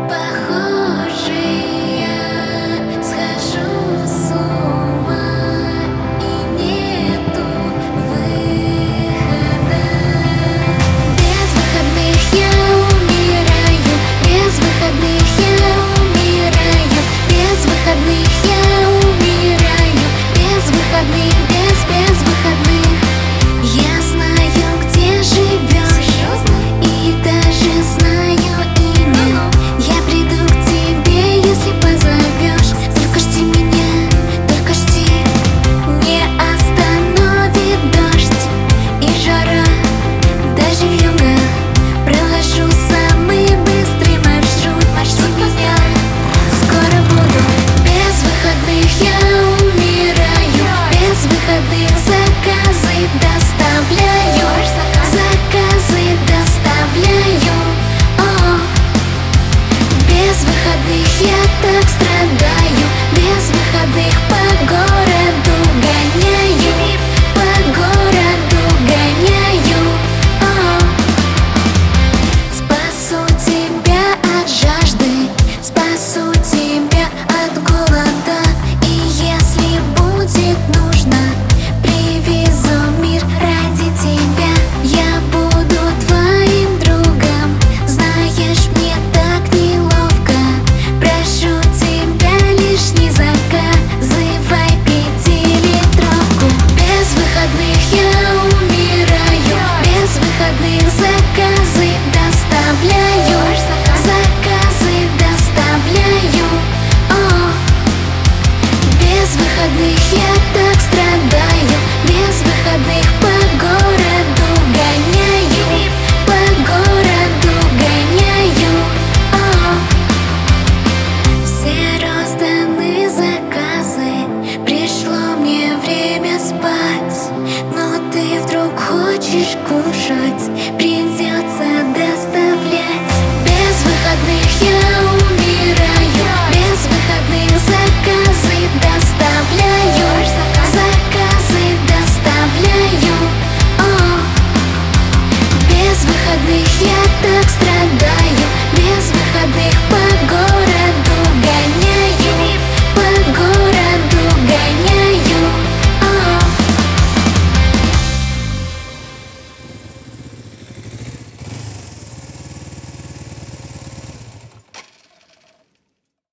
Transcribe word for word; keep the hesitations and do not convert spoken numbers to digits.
Похоже, я схожу с ума, и нету выхода. Без выходных я умираю, без выходных я умираю, без выходных я умираю, без выходных, без, без выходных. Я знаю, где живешь, и даже знаю имя. Я приду к тебе, если позовешь. Только жди меня, только жди. Не остановит дождь и жара, даже вьюга. Проложу самый быстрый маршрут, маршрут меня. Скоро буду. Без выходных я умираю, без выходных заказы доставляю, заказы доставляю. О, без выходных я так страдаю, без выходных по городу гоняю, по городу гоняю. О, спасу тебя от жажды, спасу тебя от голода. И если будет нужно, привезу мир ради тебя. Я буду твоим другом, знаешь, мне так неловко. Прошу тебя, лишь не заказывай пятилитровку. Без выходных я умираю, без выходных заказы доставляю, заказы доставляю. О, без выходных я так страдаю, без выходных по городу гоняю, по городу гоняю. О, все розданы заказы, пришло мне время спать, но ты вдруг хочешь кушать. Приди